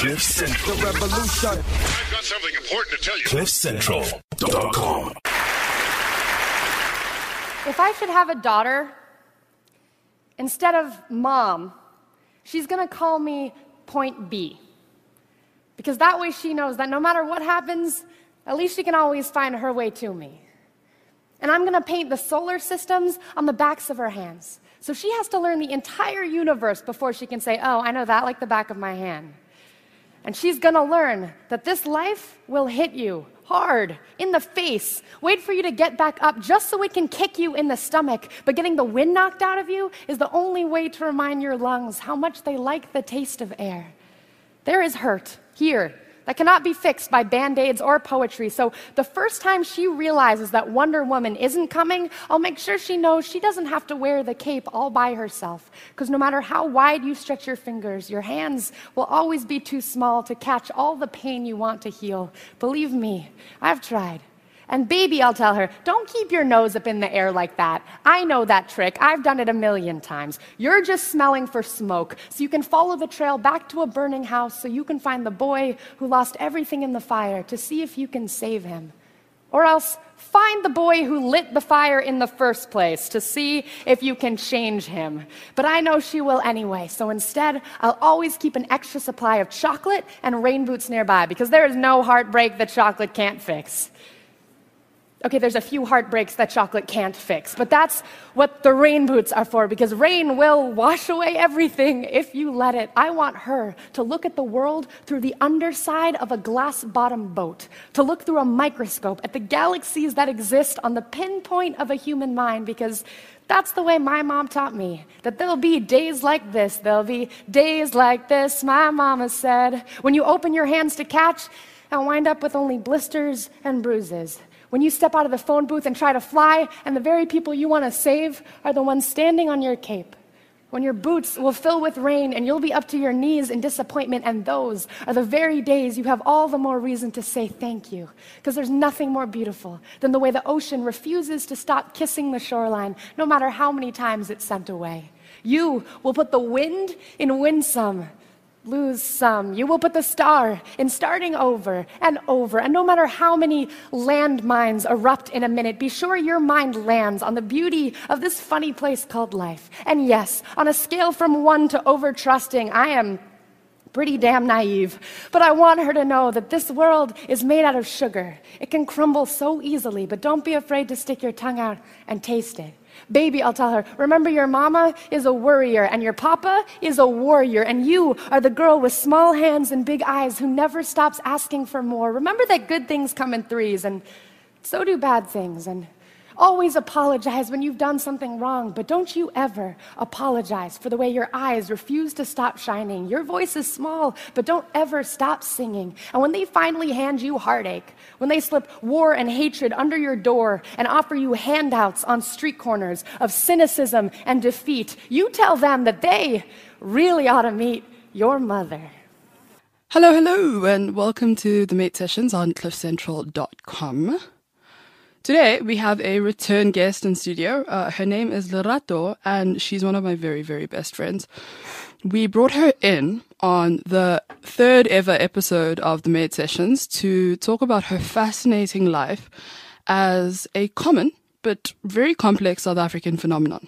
Cliff Central. The revolution. I've got something important to tell you. CliffCentral.com. If I should have a daughter, instead of mom, she's going to call me Point B. Because that way she knows that no matter what happens, at least she can always find her way to me. And I'm going to paint the solar systems on the backs of her hands. So she has to learn the entire universe before she can say, oh, I know that like the back of my hand. And she's going to learn that this life will hit you hard, in the face, wait for you to get back up just so it can kick you in the stomach. But getting the wind knocked out of you is the only way to remind your lungs how much they like the taste of air. There is hurt here that cannot be fixed by Band-Aids or poetry. So the first time she realizes that Wonder Woman isn't coming, I'll make sure she knows she doesn't have to wear the cape all by herself. Because no matter how wide you stretch your fingers, your hands will always be too small to catch all the pain you want to heal. Believe me, I've tried. And baby, I'll tell her, don't keep your nose up in the air like that. I know that trick. I've done it a million times. You're just smelling for smoke, so you can follow the trail back to a burning house so you can find the boy who lost everything in the fire to see if you can save him. Or else, find the boy who lit the fire in the first place to see if you can change him. But I know she will anyway, so instead, I'll always keep an extra supply of chocolate and rain boots nearby, because there is no heartbreak that chocolate can't fix. Okay, there's a few heartbreaks that chocolate can't fix, but that's what the rain boots are for, because rain will wash away everything if you let it. I want her to look at the world through the underside of a glass-bottom boat, to look through a microscope at the galaxies that exist on the pinpoint of a human mind, because that's the way my mom taught me, that there'll be days like this, there'll be days like this, my mama said, when you open your hands to catch and wind up with only blisters and bruises. When you step out of the phone booth and try to fly, and the very people you want to save are the ones standing on your cape. When your boots will fill with rain and you'll be up to your knees in disappointment, and those are the very days you have all the more reason to say thank you. Because there's nothing more beautiful than the way the ocean refuses to stop kissing the shoreline, no matter how many times it's sent away. You will put the wind in winsome, lose some. You will put the star in starting over, and no matter how many landmines erupt in a minute, be sure your mind lands on the beauty of this funny place called life. And yes, on a scale from 1 to over-trusting, I am pretty damn naive, but I want her to know that this world is made out of sugar. It can crumble so easily, but don't be afraid to stick your tongue out and taste it. Baby, I'll tell her, remember your mama is a worrier and your papa is a warrior, and you are the girl with small hands and big eyes who never stops asking for more. Remember that good things come in threes, and so do bad things, and always apologize when you've done something wrong, but don't you ever apologize for the way your eyes refuse to stop shining. Your voice is small, but don't ever stop singing. And when they finally hand you heartache, when they slip war and hatred under your door and offer you handouts on street corners of cynicism and defeat, you tell them that they really ought to meet your mother. Hello, and welcome to the Mate Sessions on CliffCentral.com. Today, we have a return guest in studio. Her name is Lerato, and she's one of my very, very best friends. We brought her in on the third ever episode of the Mate Sessions to talk about her fascinating life as a common but very complex South African phenomenon.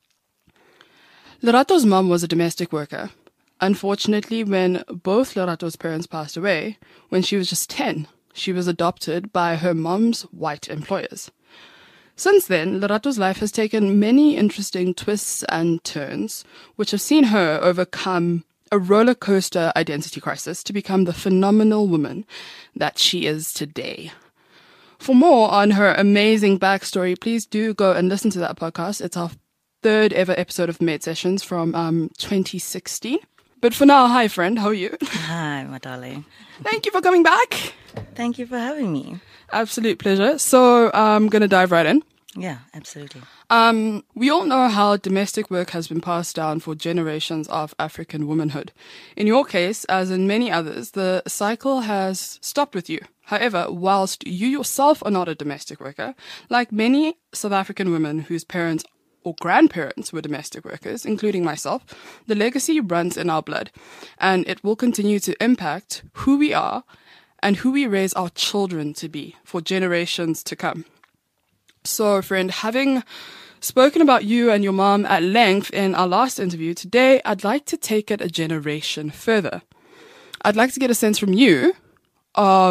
Lerato's mom was a domestic worker. Unfortunately, when both Lerato's parents passed away, when she was just 10, she was adopted by her mom's white employers. Since then, Lerato's life has taken many interesting twists and turns, which have seen her overcome a roller coaster identity crisis to become the phenomenal woman that she is today. For more on her amazing backstory, please do go and listen to that podcast. It's our third ever episode of the Mate Sessions from 2016. But for now, hi friend, how are you? Hi, my darling. Thank you for coming back. Thank you for having me. Absolute pleasure. So I'm going to dive right in. Yeah, absolutely. We all know how domestic work has been passed down for generations of African womanhood. In your case, as in many others, the cycle has stopped with you. However, whilst you yourself are not a domestic worker, like many South African women whose parents or grandparents were domestic workers, including myself, the legacy runs in our blood, and it will continue to impact who we are and who we raise our children to be for generations to come. So, friend, having spoken about you and your mom at length in our last interview, today I'd like to take it a generation further. I'd like to get a sense from you of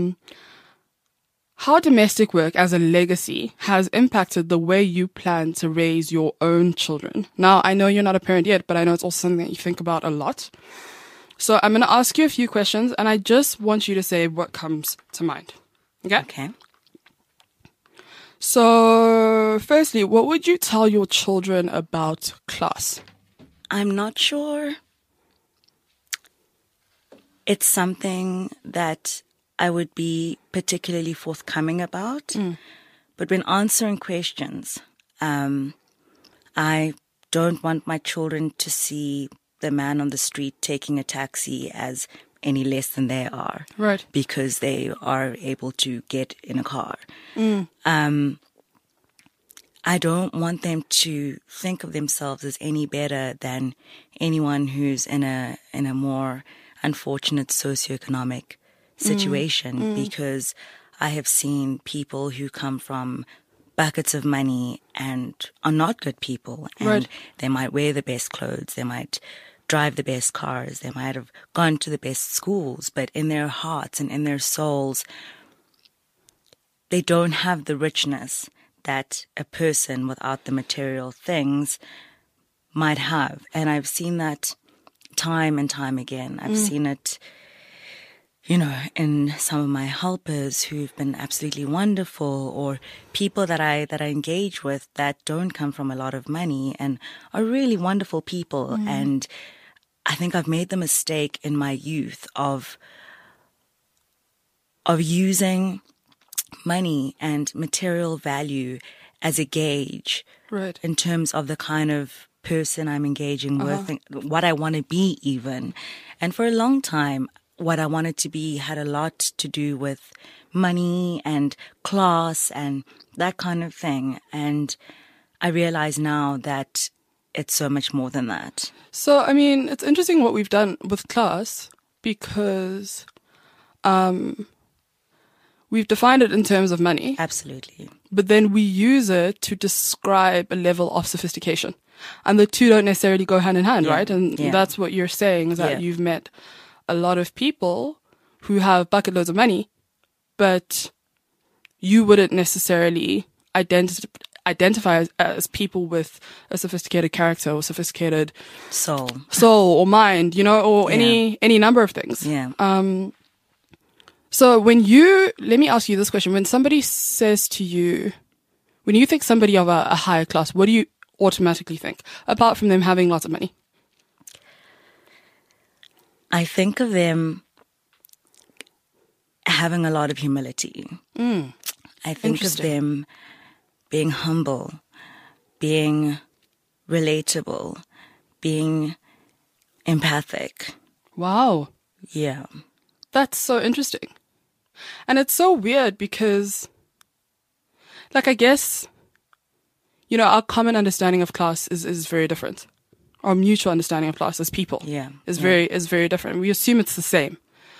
how domestic work as a legacy has impacted the way you plan to raise your own children. Now, I know you're not a parent yet, but I know it's also something that you think about a lot. So I'm going to ask you a few questions, and I just want you to say what comes to mind. Okay? Okay. So, firstly, what would you tell your children about class? I'm not sure it's something that I would be particularly forthcoming about. But when answering questions, I don't want my children to see the man on the street taking a taxi as any less than they are. Right. Because they are able to get in a car. I don't want them to think of themselves as any better than anyone who's in a more unfortunate socioeconomic situation, because I have seen people who come from buckets of money and are not good people, and Right. they might wear the best clothes, they might drive the best cars, they might have gone to the best schools, but in their hearts and in their souls, they don't have the richness that a person without the material things might have. And I've seen that time and time again. I've seen it, in some of my helpers who've been absolutely wonderful, or people that I engage with that don't come from a lot of money and are really wonderful people. And I think I've made the mistake in my youth of using money and material value as a gauge, Right. in terms of the kind of person I'm engaging with, and what I want to be even. And for a long time, what I wanted to be had a lot to do with money and class and that kind of thing. And I realize now that it's so much more than that. So, I mean, it's interesting what we've done with class, because we've defined it in terms of money, Absolutely. but then we use it to describe a level of sophistication. And the two don't necessarily go hand in hand, Yeah. right? And Yeah. that's what you're saying, is that Yeah. you've met a lot of people who have bucket loads of money, but you wouldn't necessarily identify as people with a sophisticated character or sophisticated Soul. soul or mind, or Yeah. any number of things. Yeah. So let me ask you this question. When somebody says to you, when you think somebody of a higher class, what do you automatically think, apart from them having lots of money? I think of them having a lot of humility. I think of Interesting. them being humble, being relatable, being empathic. Wow. Yeah. That's so interesting. And it's so weird because, I guess, our common understanding of class is very different. Our mutual understanding of class as people Yeah. is Yeah. very different. We assume it's the same.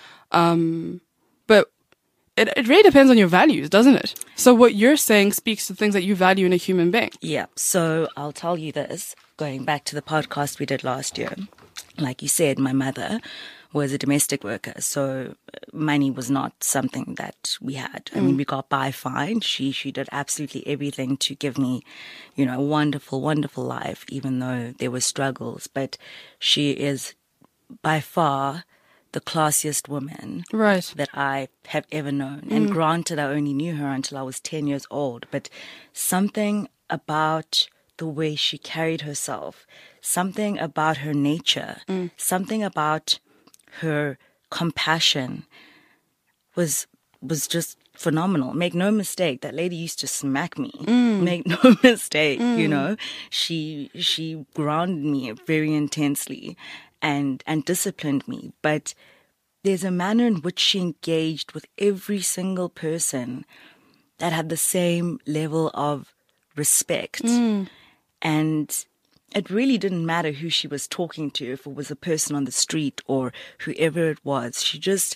But it really depends on your values, doesn't it? So what you're saying speaks to things that you value in a human being. Yeah. So I'll tell you this, going back to the podcast we did last year. Like you said, my mother was a domestic worker, so money was not something that we had. I mean, we got by fine. She did absolutely everything to give me, a wonderful, wonderful life, even though there were struggles. But she is by far the classiest woman Right. that I have ever known. And granted, I only knew her until I was 10 years old, but something about the way she carried herself, something about her nature, something about her compassion was just phenomenal. Make no mistake, that lady used to smack me. Make no mistake, She grounded me very intensely and disciplined me. But there's a manner in which she engaged with every single person that had the same level of respect. And it really didn't matter who she was talking to, if it was a person on the street or whoever it was. She just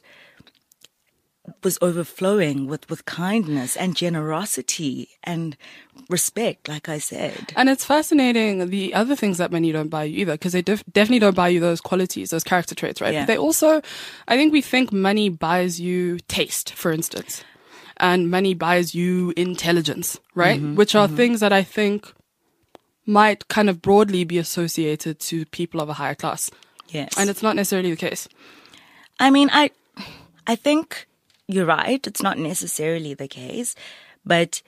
was overflowing with kindness and generosity and respect, like I said. And it's fascinating the other things that money don't buy you either, because they definitely don't buy you those qualities, those character traits, right? Yeah. But they also, I think we think money buys you taste, for instance, and money buys you intelligence, right? Which are things that I think might kind of broadly be associated to people of a higher class. Yes. And it's not necessarily the case. I mean, I think you're right. It's not necessarily the case, but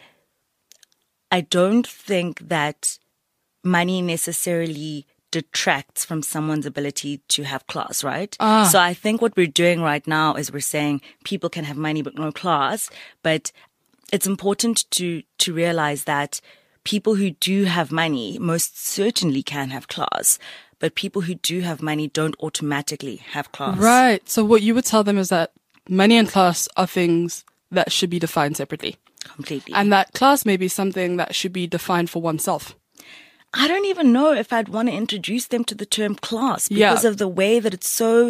I don't think that money necessarily detracts from someone's ability to have class, right? So I think what we're doing right now is we're saying people can have money but no class, but it's important to realize that people who do have money most certainly can have class, but people who do have money don't automatically have class. Right. So what you would tell them is that money and class are things that should be defined separately. Completely. And that class may be something that should be defined for oneself. I don't even know if I'd want to introduce them to the term class because of the way that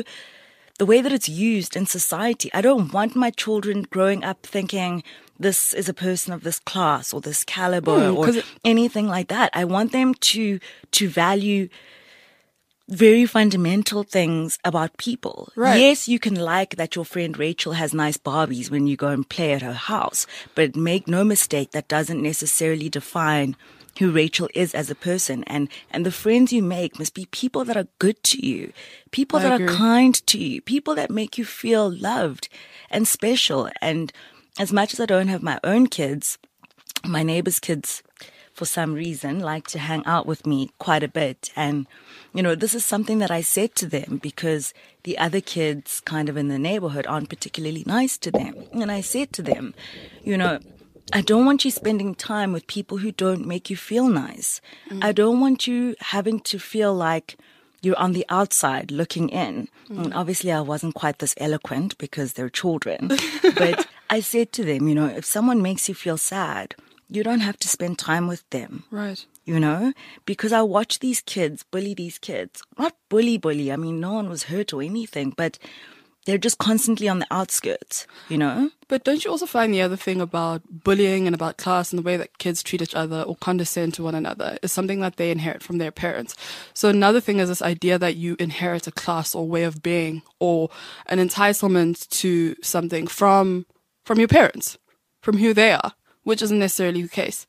it's used in society. I don't want my children growing up thinking this is a person of this class or this caliber or anything like that. I want them to value very fundamental things about people. Right. Yes, you can like that your friend Rachel has nice Barbies when you go and play at her house, but make no mistake, that doesn't necessarily define who Rachel is as a person. And the friends you make must be people that are good to you, people that are kind to you, people that make you feel loved and special. And as much as I don't have my own kids, my neighbors' kids, for some reason, like to hang out with me quite a bit. And, you know, this is something that I said to them because the other kids kind of in the neighborhood aren't particularly nice to them. And I said to them, you know, I don't want you spending time with people who don't make you feel nice. I don't want you having to feel like you're on the outside looking in. And obviously I wasn't quite this eloquent because they're children. But I said to them, you know, if someone makes you feel sad, you don't have to spend time with them. Right. You know, because I watch these kids bully these kids. Not bully. I mean, no one was hurt or anything, but they're just constantly on the outskirts, you know? But don't you also find the other thing about bullying and about class and the way that kids treat each other or condescend to one another is something that they inherit from their parents? So another thing is this idea that you inherit a class or way of being or an entitlement to something from your parents, from who they are, which isn't necessarily the case.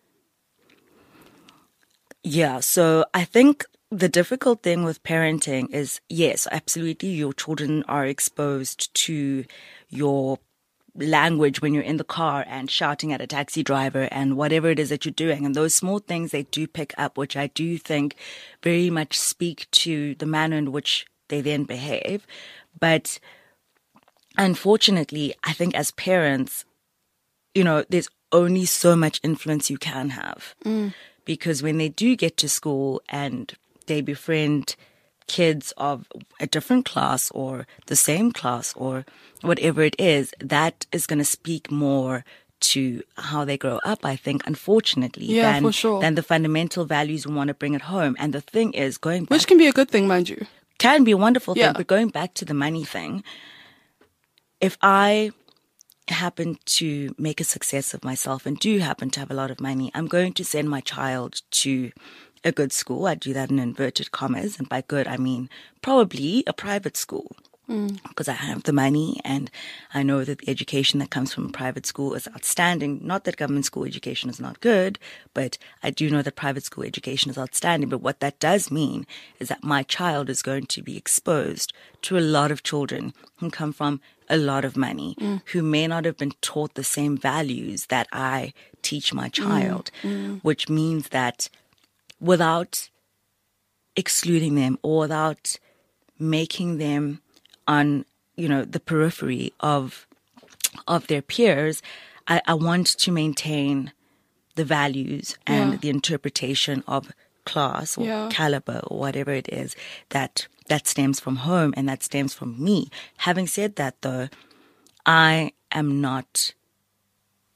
Yeah, so I think the difficult thing with parenting is, yes, absolutely, your children are exposed to your language when you're in the car and shouting at a taxi driver and whatever it is that you're doing. And those small things they do pick up, which I do think very much speak to the manner in which they then behave. But unfortunately, I think as parents, you know, there's only so much influence you can have. Because when they do get to school and they befriend kids of a different class or the same class or whatever it is, that is going to speak more to how they grow up, I think, unfortunately, than the fundamental values we want to bring at home. And the thing is, going back, which can be a good thing, mind you. Can be a wonderful thing, but going back to the money thing, if I happen to make a success of myself and do happen to have a lot of money, I'm going to send my child to a good school. I do that in inverted commas. And by good, I mean probably a private school because I have the money and I know that the education that comes from a private school is outstanding. Not that government school education is not good, but I do know that private school education is outstanding. But what that does mean is that my child is going to be exposed to a lot of children who come from a lot of money, who may not have been taught the same values that I teach my child, which means that without excluding them or without making them on, you know, the periphery of their peers, I want to maintain the values and the interpretation of class or caliber or whatever it is that stems from home and that stems from me. Having said that, though, I am not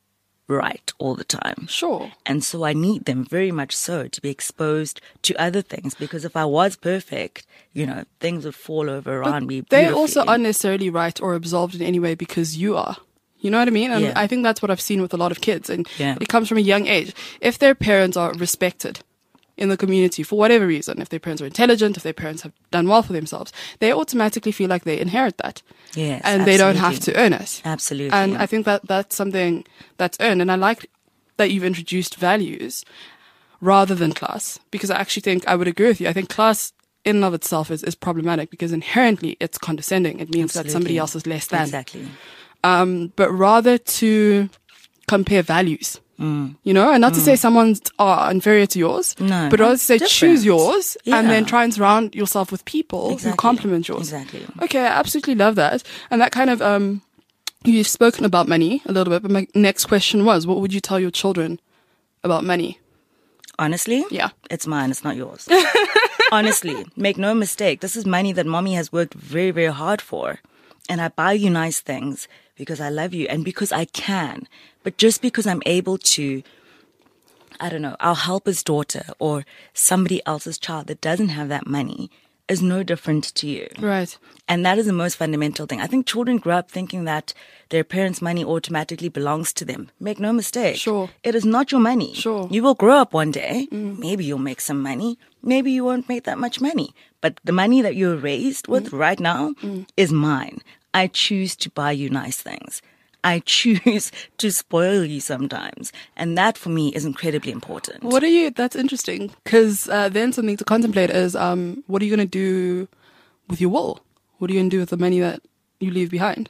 right all the time. Sure. And so I need them very much so to be exposed to other things, because if I was perfect, things would fall over around me. They also aren't necessarily right or absolved in any way because you are. You know what I mean? And Yeah. I think that's what I've seen with a lot of kids. And Yeah. it comes from a young age. If their parents are respected in the community for whatever reason, if their parents are intelligent, if their parents have done well for themselves, they automatically feel like they inherit that. Yes, and they don't have absolutely. to earn it. Absolutely. And I think that that's something that's earned. And I like that you've introduced values rather than class, because I actually think I would agree with you. I think class in and of itself is problematic because inherently it's condescending. It means that somebody Absolutely. else is less than. Exactly. But rather to compare values. And not to say someone's inferior to yours, No, but rather to say different. choose yours and then Yeah. try and surround yourself with people who Exactly. complement yours. Exactly. Okay, I absolutely love that. And that kind of, you've spoken about money a little bit, but my next question was, what would you tell your children about money? Honestly? Yeah. It's mine, it's not yours. Honestly, make no mistake. This is money that mommy has worked very, very hard for. And I buy you nice things because I love you and because I can. But just because I'm able to, I don't know, I'll help his daughter or somebody else's child that doesn't have that money is no different to you. Right. And that is the most fundamental thing. I think children grow up thinking that their parents' money automatically belongs to them. Make no mistake. Sure. It is not your money. Sure. You will grow up one day. Maybe you'll make some money. Maybe you won't make that much money. But the money that you're raised with right now is mine. I choose to buy you nice things. I choose to spoil you sometimes. And that for me is incredibly important. That's interesting, because then something to contemplate is, what are you going to do with your will? What are you going to do with the money that you leave behind?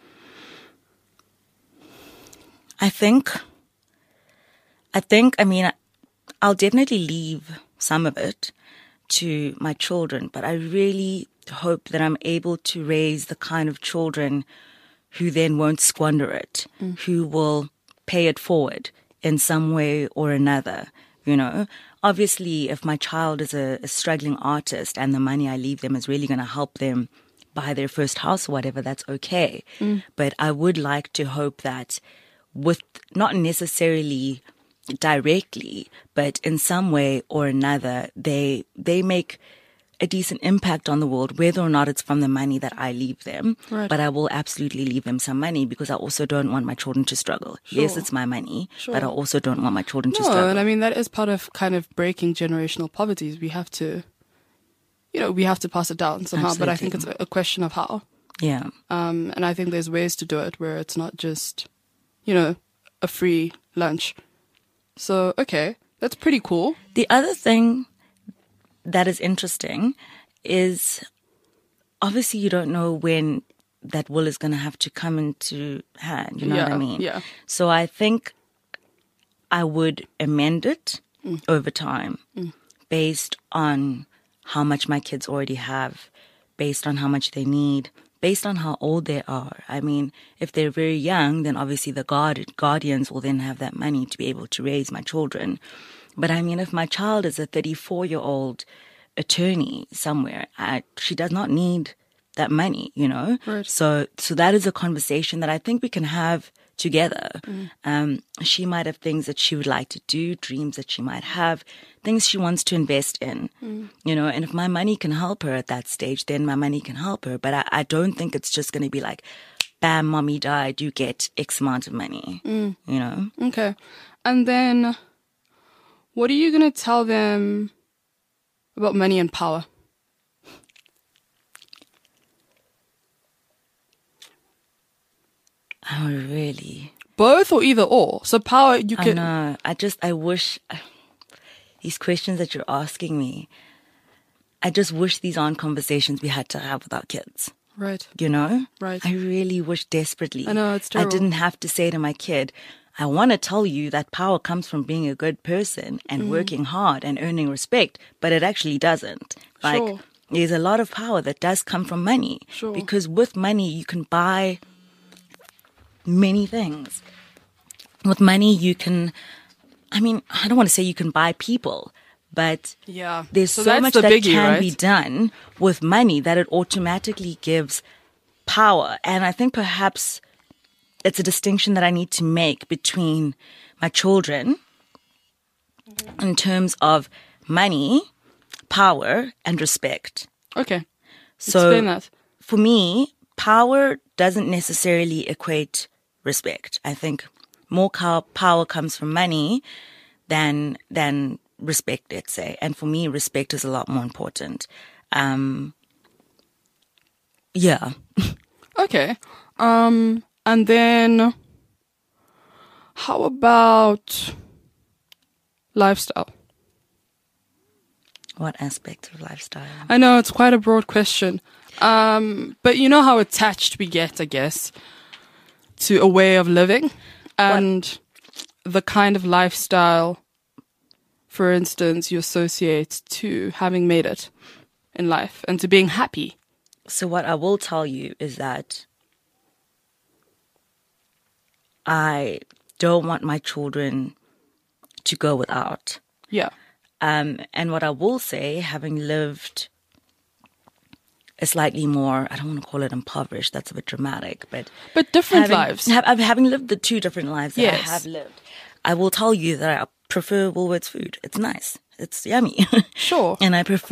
I mean, I'll definitely leave some of it to my children, but I really hope that I'm able to raise the kind of children who then won't squander it, who will pay it forward in some way or another, Obviously, if my child is a struggling artist and the money I leave them is really going to help them buy their first house or whatever, that's okay. But I would like to hope that with not necessarily directly, but in some way or another, they make a decent impact on the world, whether or not it's from the money that I leave them. Right. But I will absolutely leave them some money because I also don't want my children to struggle. Yes, Sure. it's my money, Sure. but I also don't want my children to No, struggle. and I mean, that is part of kind of breaking generational poverty. We have to, we have to pass it down somehow, but I think it's Absolutely. a question of how. Yeah. And I think there's ways to do it where it's not just, a free lunch. So, okay, that's pretty cool. The other thing that is interesting is obviously you don't know when that will is going to have to come into hand. You know what I mean? Yeah. So I think I would amend it over time based on how much my kids already have, based on how much they need, based on how old they are. I mean, if they're very young, then obviously the guardians will then have that money to be able to raise my children. But I mean, if my child is a 34-year-old attorney somewhere, she does not need that money, Right. So that is a conversation that I think we can have together. She might have things that she would like to do, dreams that she might have, things she wants to invest in, and if my money can help her at that stage, then my money can help her. But I don't think it's just going to be like, bam, mommy died, you get X amount of money, Okay. And then what are you going to tell them about money and power? Oh, really? Both or either or? So power, you I can... know. I wish these questions that you're asking me, I just wish these aren't conversations we had to have with our kids. Right. Right. I really wish desperately. I know, it's terrible. I didn't have to say to my kid, I want to tell you that power comes from being a good person and working hard and earning respect, but it actually doesn't. Sure. There's a lot of power that does come from money. Sure. Because with money, you can buy many things. With money, you can, I don't want to say you can buy people, but Yeah. there's So so that's much the that biggie, can be right? done with money that it automatically gives power. And I think perhaps it's a distinction that I need to make between my children in terms of money, power, and respect. Okay. So Explain that. for me, power doesn't necessarily equate respect. I think more power comes from money than respect, let's say. And for me, respect is a lot more important. Yeah. Okay. And then how about lifestyle? What aspect of lifestyle? I know it's quite a broad question. But you know how attached we get, I guess, to a way of living and the kind of lifestyle, for instance, you associate to having made it in life and to being happy. So what I will tell you is that I don't want my children to go without. Yeah. And what I will say, having lived a slightly more, I don't want to call it impoverished, that's a bit dramatic, but different lives. Having lived the two different lives that I Yes. have lived, I will tell you that I prefer Woolworths food. It's nice. It's yummy. Sure. And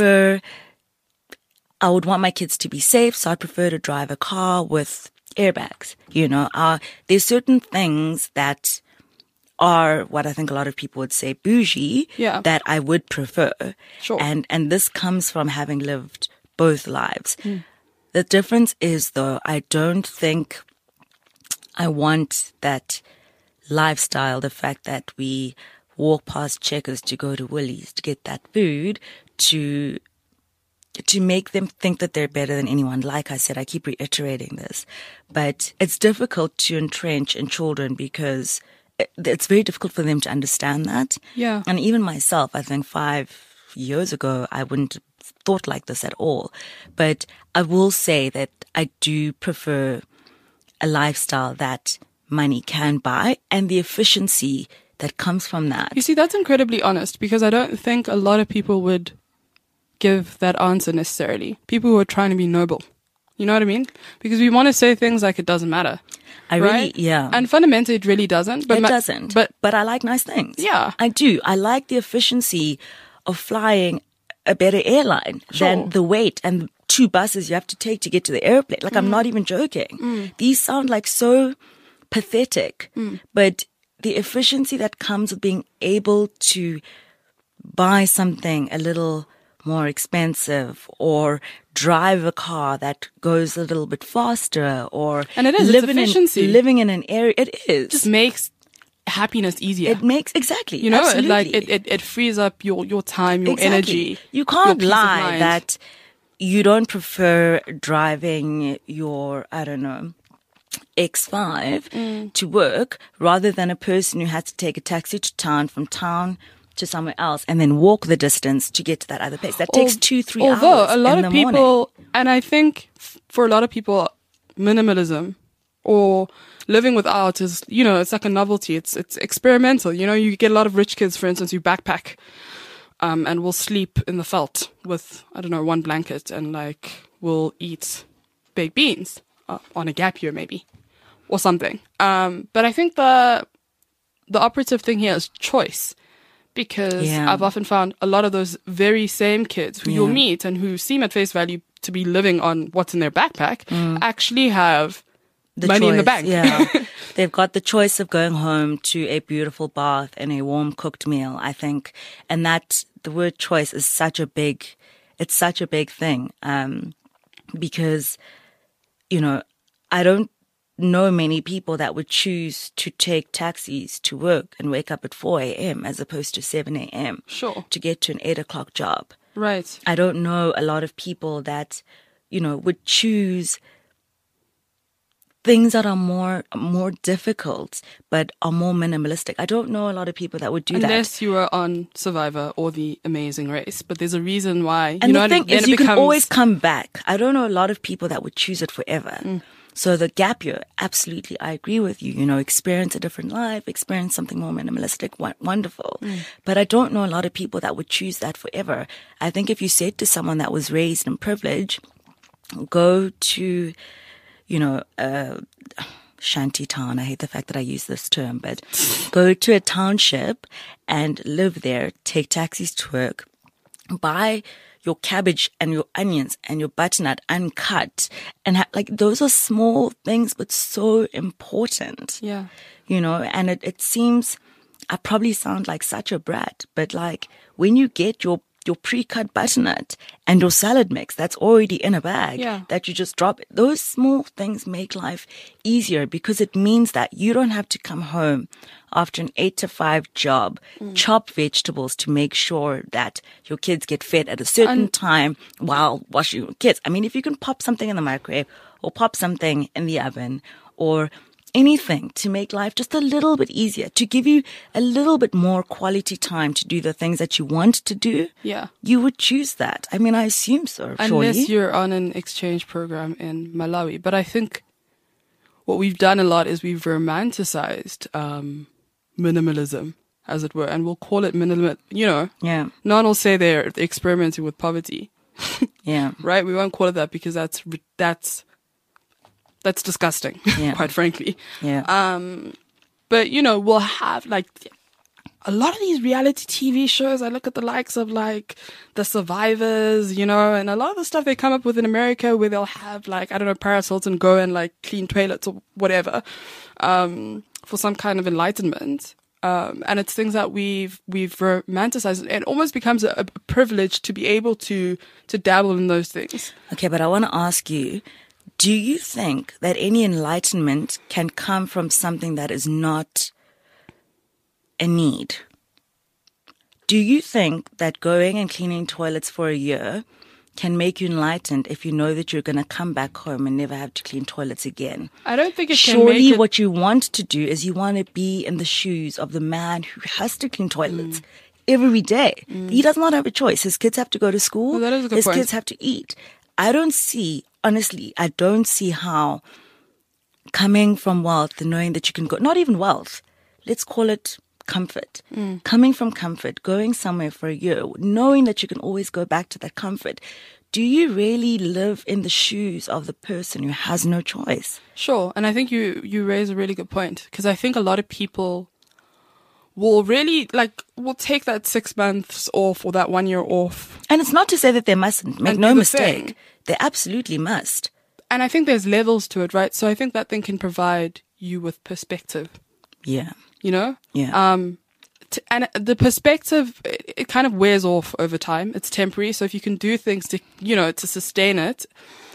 I would want my kids to be safe, so I prefer to drive a car with airbags. You know, there's certain things that are what I think a lot of people would say bougie, Yeah. that I would prefer. Sure. And this comes from having lived both lives. The difference is, though, I don't think I want that lifestyle, the fact that we walk past Checkers to go to Woolies to get that food, to make them think that they're better than anyone. Like I said, I keep reiterating this, but it's difficult to entrench in children because it's very difficult for them to understand that. Yeah. And even myself, I think 5 years ago, I wouldn't have thought like this at all. But I will say that I do prefer a lifestyle that money can buy and the efficiency that comes from that. You see, that's incredibly honest because I don't think a lot of people would give that answer necessarily. People who are trying to be noble. You know what I mean? Because we want to say things like it doesn't matter. I right? really, yeah. And fundamentally, it really doesn't. But It doesn't. But I like nice things. Yeah. I do. I like the efficiency of flying a better airline than the wait and 2 buses you have to take to get to the airplane. Like, I'm not even joking. These sound like so pathetic, but the efficiency that comes with being able to buy something a little more expensive or drive a car that goes a little bit faster or And it is, it's efficiency. living in an area, it is. just makes happiness easier. It makes, exactly. You know, absolutely. it frees up your time, your Exactly. energy. You can't your peace of lie mind. that you don't prefer driving your, I don't know, X5 to work rather than a person who has to take a taxi to town to somewhere else and then walk the distance to get to that other place. That takes 2-3 hours. Although a lot in of the morning. people, and I think for a lot of people, minimalism or living without is, you know, it's like a novelty. It's experimental. You know, you get a lot of rich kids, for instance, who backpack, and will sleep in the veld with, I don't know, 1 blanket and like will eat baked beans on a gap year maybe or something. But I think the operative thing here is choice. Because Yeah. I've often found a lot of those very same kids who you'll meet and who seem at face value to be living on what's in their backpack actually have The money in the choice, bank. Yeah. They've got the choice of going home to a beautiful bath and a warm cooked meal, I think. And that the word choice is such a big thing. Because, you know, I don't know many people that would choose to take taxis to work and wake up at 4 a.m. as opposed to 7 a.m. Sure. to get to an 8 o'clock job. Right. I don't know a lot of people that, you know, would choose things that are more difficult but are more minimalistic. I don't know a lot of people that would do that. Unless you were on Survivor or The Amazing Race. But there's a reason why. And you know, the thing then is, it you can becomes- always come back. I don't know a lot of people that would choose it forever. So the gap year, absolutely, I agree with you. You know, experience a different life, experience something more minimalistic, wonderful. But I don't know a lot of people that would choose that forever. I think if you said to someone that was raised in privilege, go to, you know, shanty town. I hate the fact that I use this term, but go to a township and live there, take taxis to work, buy your cabbage and your onions and your butternut uncut, and like those are small things but so important. Yeah. You know, and it seems I probably sound like such a brat, but like when you get your pre-cut butternut and your salad mix that's already in a bag that you just drop, those small things make life easier, because it means that you don't have to come home after an 8 to 5 job, chop vegetables to make sure that your kids get fed at a certain time while washing your kids. I mean, if you can pop something in the microwave or pop something in the oven or anything to make life just a little bit easier, to give you a little bit more quality time to do the things that you want to do, you would choose that. I mean, I assume so, Unless surely. you're on an exchange program in Malawi. But I think what we've done a lot is we've romanticized minimalism, as it were, and we'll call it minimal. You know, no one will say they're experimenting with poverty. Right? We won't call it that, because that's disgusting, quite frankly. But, you know, we'll have like a lot of these reality TV shows. I look at the likes of like The Survivors, you know, and a lot of the stuff they come up with in America, where they'll have like, I don't know, Paris Hilton go and like clean toilets or whatever, for some kind of enlightenment. And it's things that we've romanticized. It almost becomes a privilege to be able to dabble in those things. Okay, but I want to ask you, do you think that any enlightenment can come from something that is not a need? Do you think that going and cleaning toilets for a year can make you enlightened if you know that you're going to come back home and never have to clean toilets again? I don't think it can Surely make it... what you want to do is you want to be in the shoes of the man who has to clean toilets every day. He does not have a choice. His kids have to go to school. Well, that is a good His point. kids have to eat. Honestly, I don't see how coming from wealth and knowing that you can go, not even wealth, let's call it comfort. Coming from comfort, going somewhere for a year, knowing that you can always go back to that comfort. Do you really live in the shoes of the person who has no choice? Sure. And I think you raise a really good point, because I think a lot of people will really will take that 6 months off or that 1 year off. And it's not to say that they mustn't. Make And no do the mistake. thing. They absolutely must. And I think there's levels to it, right? So I think that thing can provide you with perspective, Yeah. you know? Yeah. And the perspective, it kind of wears off over time. It's temporary. So if you can do things to, you know, to sustain it,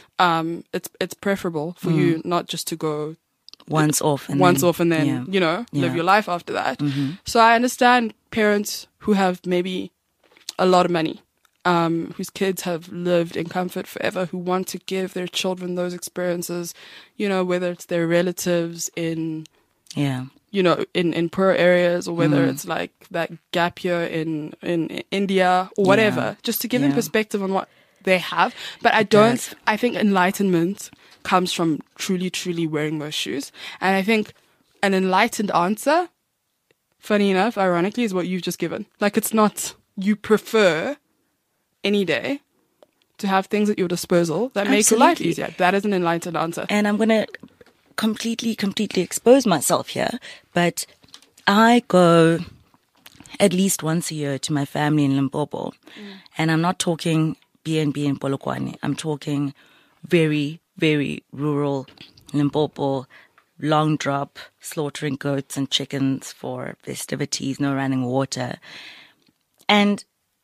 it's preferable for you not just to go Once off and then, you know, live your life after that. So I understand parents who have maybe a lot of money, whose kids have lived in comfort forever, who want to give their children those experiences, you know, whether it's their relatives in, you know, in poor areas, or whether it's like that gap year in India or whatever, just to give them perspective on what they have. But I think enlightenment comes from truly, truly wearing those shoes. And I think an enlightened answer, funny enough, ironically, is what you've just given. Like, it's not, you prefer any day to have things at your disposal that make your life easier. That is an enlightened answer. And I'm going to completely expose myself here, but I go at least once a year to my family in Limpopo. And I'm not talking B&B in Polokwane. I'm talking very, very rural Limpopo, long drop, slaughtering goats and chickens for festivities, no running water. And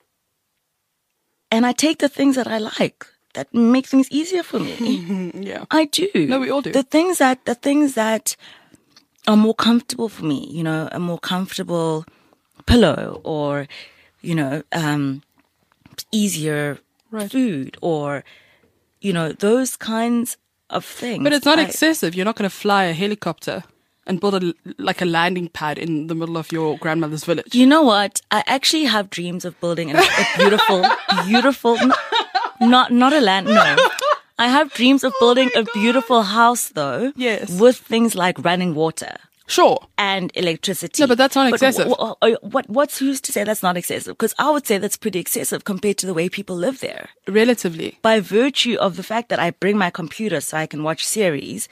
I take the things that I like, that make things easier for me. Yeah. I do. No, we all do. The things that are more comfortable for me, you know, a more comfortable pillow, or, you know, easier food, or, you know, those kinds of things. But it's not excessive. You're not going to fly a helicopter and build a landing pad in the middle of your grandmother's village. You know what? I actually have dreams of building a beautiful, not a land, no. I have dreams of building a beautiful house, though. Yes. With things like running water. Sure. And electricity. No, but that's not excessive. What's who's to say that's not excessive? Because I would say that's pretty excessive compared to the way people live there. Relatively. By virtue of the fact that I bring my computer so I can watch series,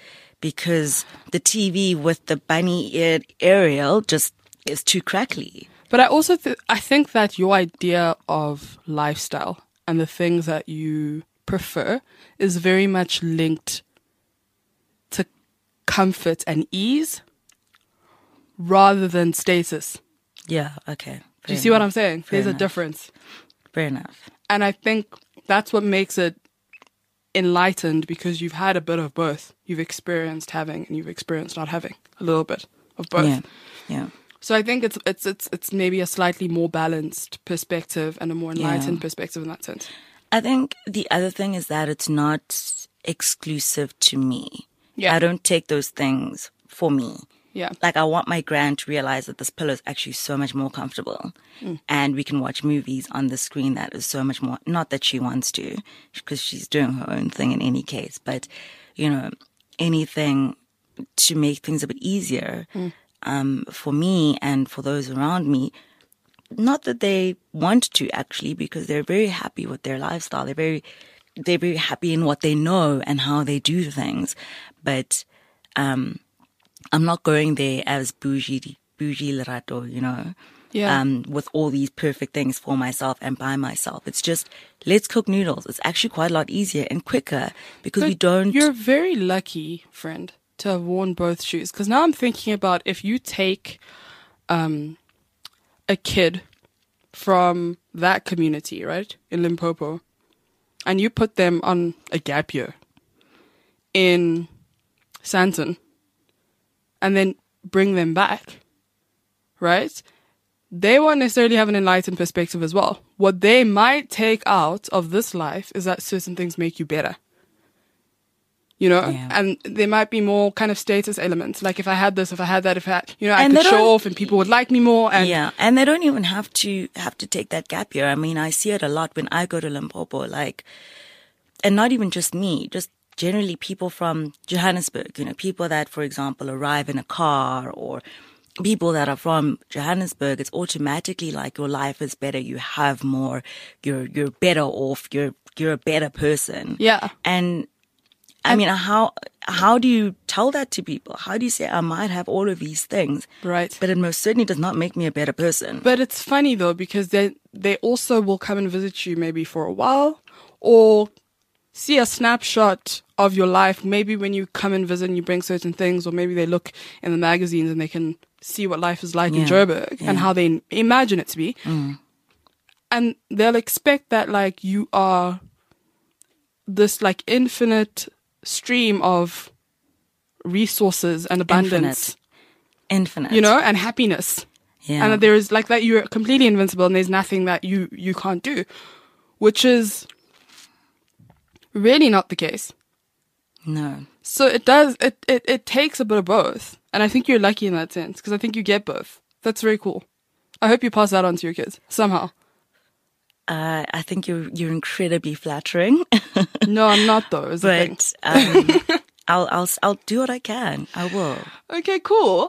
because the TV with the bunny-eared Ariel just is too crackly. But I also I think that your idea of lifestyle and the things that you prefer is very much linked to comfort and ease rather than status. Yeah, okay. Do you see what I'm saying? There's enough. a difference. Fair enough. And I think that's what makes it enlightened, because you've had a bit of both. You've experienced having and you've experienced not having, a little bit of both. Yeah, yeah. So I think it's maybe a slightly more balanced perspective and a more enlightened perspective in that sense. I think the other thing is that it's not exclusive to me. Yeah. I don't take those things for me. Yeah. Like, I want my gran to realize that this pillow is actually so much more comfortable. And we can watch movies on the screen that is so much more, not that she wants to, because she's doing her own thing in any case, but, you know, anything to make things a bit easier for me and for those around me. Not that they want to, actually, because they're very happy with their lifestyle. They're very happy in what they know and how they do things. But, I'm not going there as bougie Lerato, you know, with all these perfect things for myself and by myself. It's just, let's cook noodles. It's actually quite a lot easier and quicker because we don't. You're very lucky, friend, to have worn both shoes. Because now I'm thinking about if you take a kid from that community, right, in Limpopo, and you put them on a gap year in Sandton, and then bring them back, right? They won't necessarily have an enlightened perspective as well. What they might take out of this life is that certain things make you better. You know? Yeah. And there might be more kind of status elements. Like, if I had this, if I had that, if I had, you know, I And could they show don't- off and people would like me more. And Yeah, and they don't even have to take that gap year. I mean, I see it a lot when I go to Limpopo, like, and not even just me, just generally people from Johannesburg, you know, people that, for example, arrive in a car, or people that are from Johannesburg. It's automatically like your life is better, you have more, you're better off, you're a better person. Yeah. And I mean, how do you tell that to people? How do you say, I might have all of these things, Right. but it most certainly does not make me a better person? But it's funny though, because they also will come and visit you maybe for a while, or see a snapshot of your life. Maybe when you come and visit and you bring certain things, or maybe they look in the magazines and they can see what life is like in Yeah. Joburg Yeah. and how they imagine it to be. And they'll expect that, like, you are this like infinite stream of resources and abundance, Infinite. you know, and happiness. Yeah. And that there is, like, that you're completely invincible and there's nothing that you can't do, which is really not the case. No. So it takes a bit of both. And I think you're lucky in that sense, because I think you get both. That's very cool. I hope you pass that on to your kids somehow. I think you're incredibly flattering, No, I'm not though. Is the thing. but I'll do what I can. I will. Okay, cool.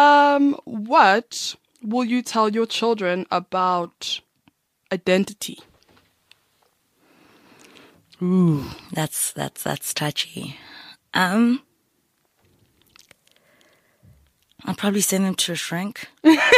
What will you tell your children about identity? Ooh, that's touchy. I'll probably send them to a shrink.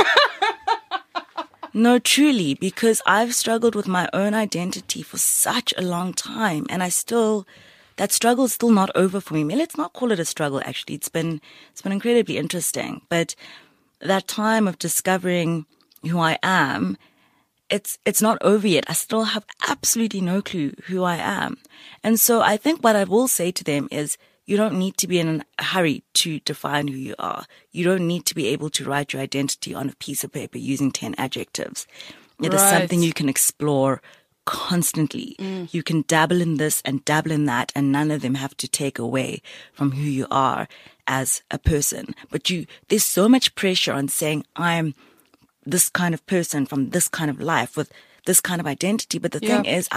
No, truly, because I've struggled with my own identity for such a long time, and that struggle is still not over for me. Let's not call it a struggle, actually. It's been incredibly interesting, but that time of discovering who I am, it's not over yet. I still have absolutely no clue who I am. And so I think what I will say to them is, you don't need to be in a hurry to define who you are. You don't need to be able to write your identity on a piece of paper using 10 adjectives. It is Right. something you can explore constantly. You can dabble in this and dabble in that, and none of them have to take away from who you are as a person. But there's so much pressure on saying, I'm this kind of person from this kind of life with this kind of identity. But the thing is,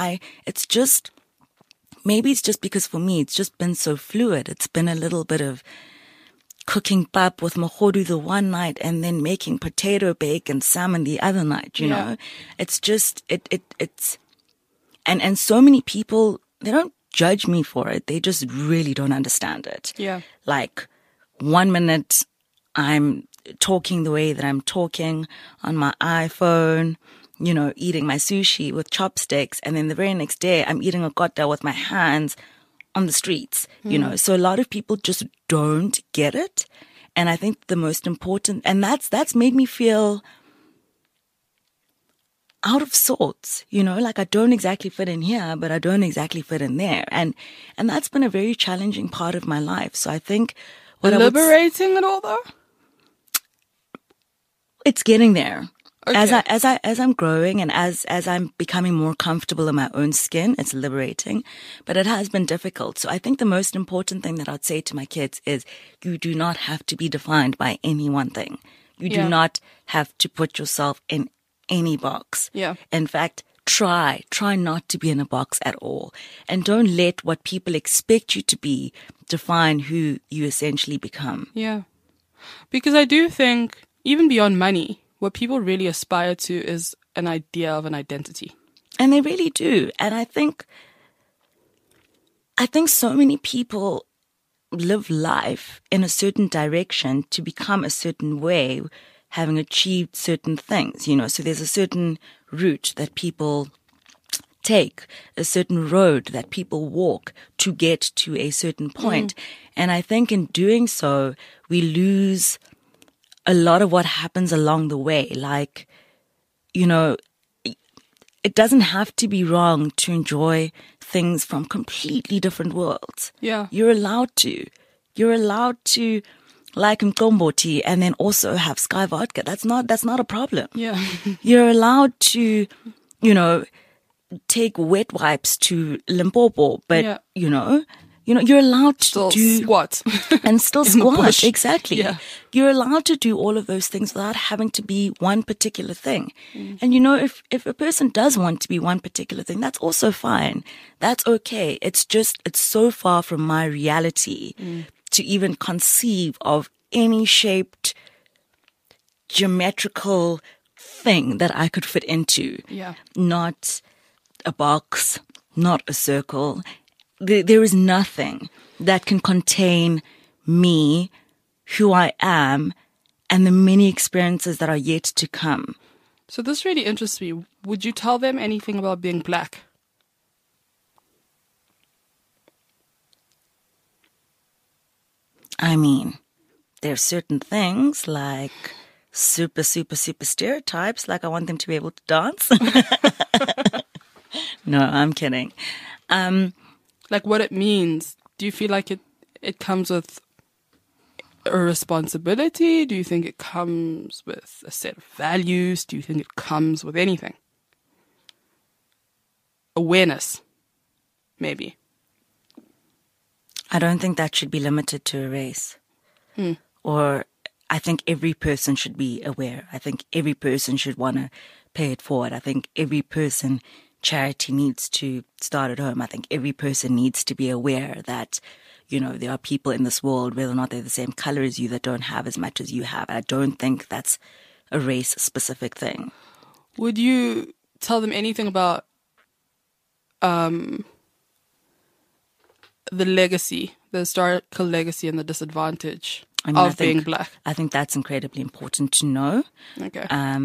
maybe it's just because for me, it's just been so fluid. It's been a little bit of cooking pap with mohodu the one night and then making potato bake and salmon the other night, you know? It's just, it's, and so many people, they don't judge me for it. They just really don't understand it. Yeah. Like 1 minute I'm talking the way that I'm talking on my iPhone, you know, eating my sushi with chopsticks. And then the very next day I'm eating a gotta with my hands on the streets, you know. So a lot of people just don't get it. And I think the most important, and that's made me feel out of sorts, you know, like I don't exactly fit in here, but I don't exactly fit in there. And that's been a very challenging part of my life. So I think Liberating and all though? it's getting there. Okay. As I'm growing and as I'm becoming more comfortable in my own skin, it's liberating, but it has been difficult. So I think the most important thing that I'd say to my kids is you do not have to be defined by any one thing. You Yeah. do not have to put yourself in any box. Yeah. In fact, try not to be in a box at all. And don't let what people expect you to be define who you essentially become. Yeah. Because I do think, even beyond money, what people really aspire to is an idea of an identity. And they really do. And I think so many people live life in a certain direction to become a certain way, having achieved certain things, you know. So there's a certain route that people take, a certain road that people walk to get to a certain point. And I think in doing so, we lose a lot of what happens along the way. Like, you know, it doesn't have to be wrong to enjoy things from completely different worlds. Yeah. You're allowed to. You're allowed to like Mkomboti and then also have Sky Vodka. That's not a problem. Yeah. You're allowed to, you know, take wet wipes to Limpopo, but Yeah. you know, you're allowed to Still do squat. and still in the squat. bush. Exactly. Yeah. You're allowed to do all of those things without having to be one particular thing. And you know, if a person does want to be one particular thing, that's also fine. That's okay. It's so far from my reality to even conceive of any shaped geometrical thing that I could fit into. Yeah. Not a box, not a circle. There is nothing that can contain me, who I am, and the many experiences that are yet to come. So this really interests me. Would you tell them anything about being black? I mean, there's certain things like super stereotypes, like I want them to be able to dance. No, I'm kidding. Like what it means. Do you feel like it comes with a responsibility? Do you think it comes with a set of values? Do you think it comes with anything? Awareness, maybe. I don't think that should be limited to a race. Or I think every person should be aware. I think every person should want to pay it forward. I think every person, charity needs to start at home. I think every person needs to be aware that, you know, there are people in this world, whether or not they're the same color as you, that don't have as much as you have. I don't think that's a race-specific thing. Would you tell them anything about the legacy, the historical legacy and the disadvantage of being black? I think that's incredibly important to know. Okay.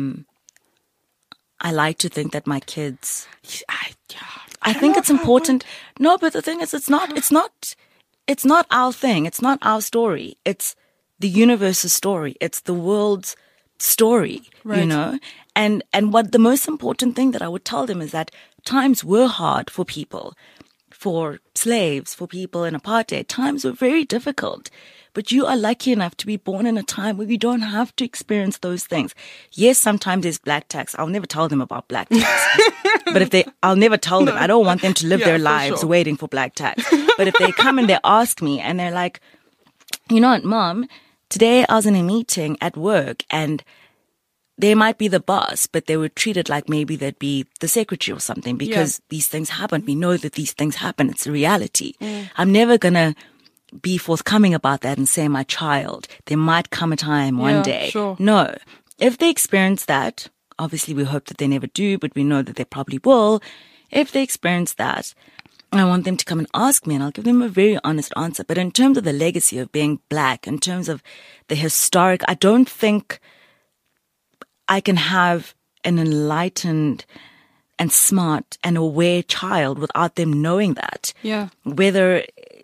I like to think that my kids, I think it's important. No, but the thing is, it's not our thing. It's not our story. It's the universe's story. It's the world's story, Right. you know? And what the most important thing that I would tell them is that times were hard for people, for slaves, for people in apartheid. Times were very difficult. But you are lucky enough to be born in a time where you don't have to experience those things. Yes, sometimes there's black tax. I'll never tell them about black tax. But I'll never tell them. I don't want them to live their for lives sure. waiting for black tax. But if they come and they ask me and they're like, you know what, Mom, today I was in a meeting at work and they might be the boss, but they were treated like maybe they'd be the secretary or something because these things happen. We know that these things happen. It's a reality. I'm never going to be forthcoming about that and say, my child, there might come a time one Yeah, day. sure. No. If they experience that, obviously we hope that they never do, but we know that they probably will. If they experience that, I want them to come and ask me, and I'll give them a very honest answer. But in terms of the legacy of being black, in terms of the historic, I don't think I can have an enlightened and smart and aware child without them knowing that. Yeah. Whether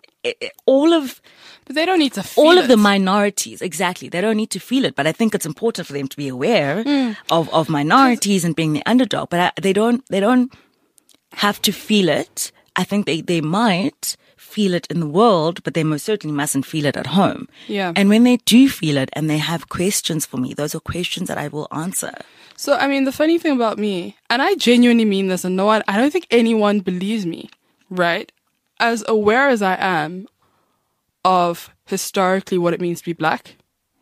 But they don't need to feel all of it. the minorities, exactly. They don't need to feel it, but I think it's important for them to be aware of minorities and being the underdog. But they don't have to feel it. I think they might feel it in the world, but they most certainly mustn't feel it at home. Yeah. And when they do feel it and they have questions for me, those are questions that I will answer. So, I mean, the funny thing about me, and I genuinely mean this, and I don't think anyone believes me, right? As aware as I am of historically what it means to be black,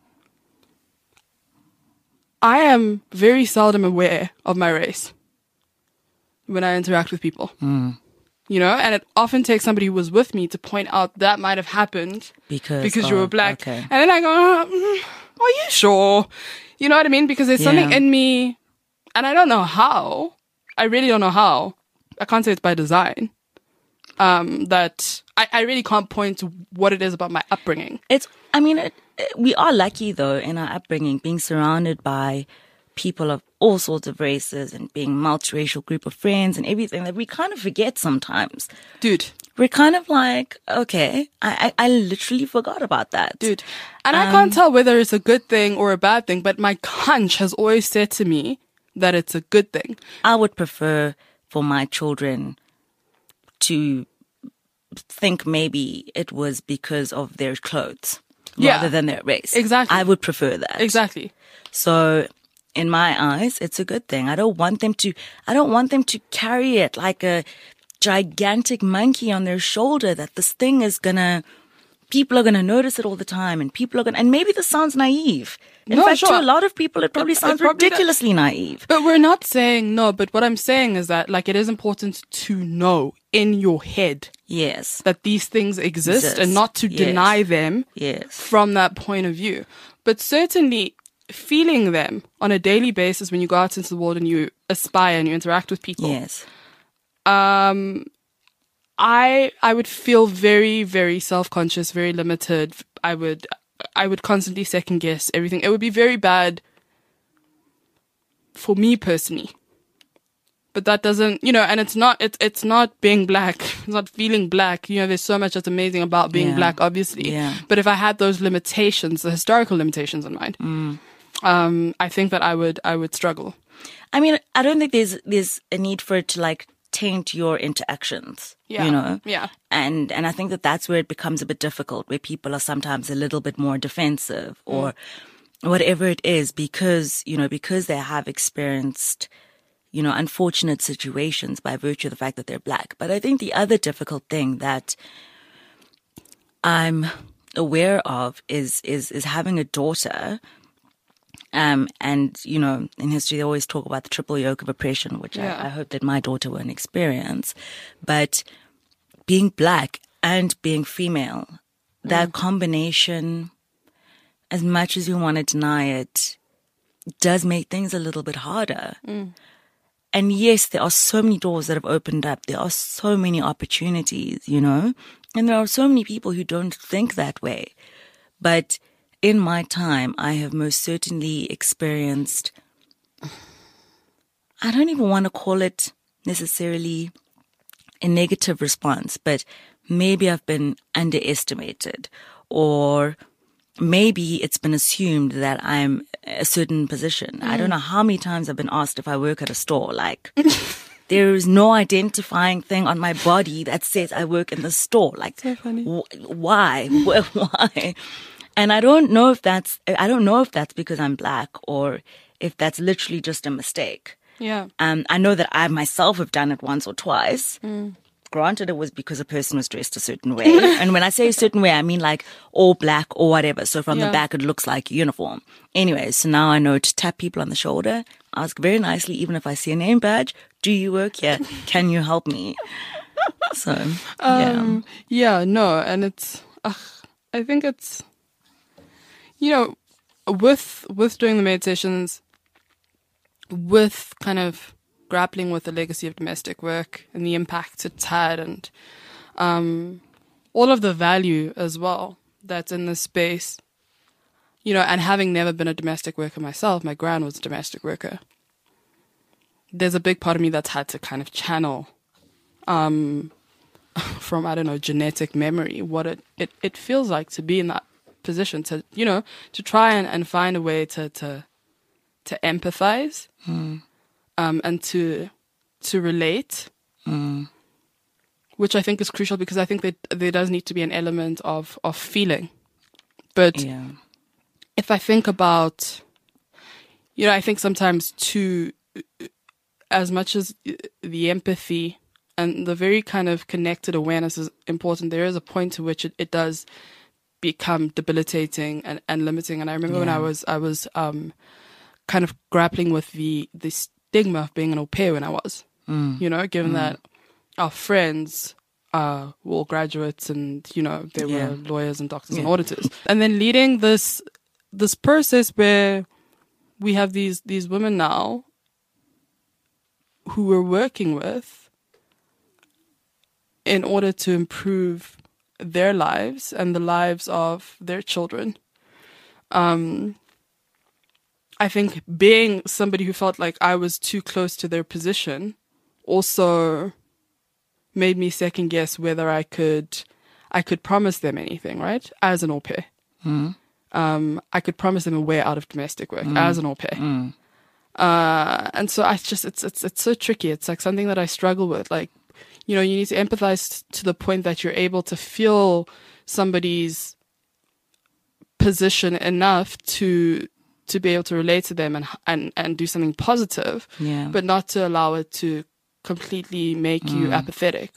I am very seldom aware of my race when I interact with people. You know, and it often takes somebody who was with me to point out that might have happened because you were black. Okay. And then I go, are you sure? You know what I mean? Because there's something in me, and I don't know how. I really don't know how. I can't say it's by design. That I really can't point to what it is about my upbringing. We are lucky though in our upbringing, being surrounded by people of all sorts of races and being multiracial group of friends and everything, that we kind of forget sometimes. Dude. We're kind of like, okay, I literally forgot about that. Dude. And I can't tell whether it's a good thing or a bad thing, but my hunch has always said to me that it's a good thing. I would prefer for my children to think maybe it was because of their clothes rather than their race. Exactly. I would prefer that. Exactly. So in my eyes, it's a good thing. I don't want them to carry it like a gigantic monkey on their shoulder, that this thing is people are gonna notice it all the time, and maybe this sounds naive. In fact, to a lot of people, it probably sounds ridiculously naive. But we're not saying no, but what I'm saying is that, like, it is important to know in your head Yes. that these things exist and not to deny them from that point of view. But certainly feeling them on a daily basis when you go out into the world and you aspire and you interact with people. Yes. I would feel very, very self-conscious, very limited. I would constantly second guess everything. It would be very bad for me personally. But that doesn't, and it's not being black. It's not feeling black. There's so much that's amazing about being black, obviously. Yeah. But if I had those limitations, the historical limitations in mind, I think that I would struggle. I mean, I don't think there's a need for it to like taint your interactions, Yeah. And I think that's where it becomes a bit difficult, where people are sometimes a little bit more defensive or whatever it is, because they have experienced, unfortunate situations by virtue of the fact that they're black. But I think the other difficult thing that I'm aware of is having a daughter. And, in history, they always talk about the triple yoke of oppression, which I hope that my daughter won't experience. But being black and being female, that combination, as much as you want to deny it, does make things a little bit harder. And yes, there are so many doors that have opened up. There are so many opportunities, and there are so many people who don't think that way. But in my time, I have most certainly experienced, I don't even want to call it necessarily a negative response, but maybe I've been underestimated, or maybe it's been assumed that I'm a certain position. I don't know how many times I've been asked if I work at a store. Like, there is no identifying thing on my body that says I work in the store. Like, so funny. Why? Why? And I don't know if that's because I'm black or if that's literally just a mistake. Yeah. I know that I myself have done it once or twice. Granted, it was because a person was dressed a certain way. And when I say a certain way, I mean like all black or whatever. So from the back, it looks like a uniform. Anyway, so now I know to tap people on the shoulder, ask very nicely, even if I see a name badge, do you work here? Can you help me? So, yeah, no. And it's, I think it's, with doing the maid sessions, with kind of grappling with the legacy of domestic work and the impact it's had, and all of the value as well that's in this space. You know, and having never been a domestic worker myself, my gran was a domestic worker. There's a big part of me that's had to kind of channel from, I don't know, genetic memory, what it feels like to be in that position, to, you know, to try and find a way to empathize and to relate, which I think is crucial, because I think that there does need to be an element of feeling. But if I think about, you know, I think sometimes too, as much as the empathy and the very kind of connected awareness is important, there is a point to which it does become debilitating and limiting. And I remember when I was kind of grappling with the stigma of being an au pair when I was, you know, given that our friends were all graduates and, you know, they were lawyers and doctors and auditors. And then leading this process where we have these women now who we're working with in order to improve their lives and the lives of their children. I think being somebody who felt like I was too close to their position also made me second guess whether I could promise them anything, right? As an au pair. I could promise them a way out of domestic work as an au pair. And so it's so tricky. It's like something that I struggle with. Like, you know, you need to empathize to the point that you're able to feel somebody's position enough to be able to relate to them and do something positive, but not to allow it to completely make you apathetic.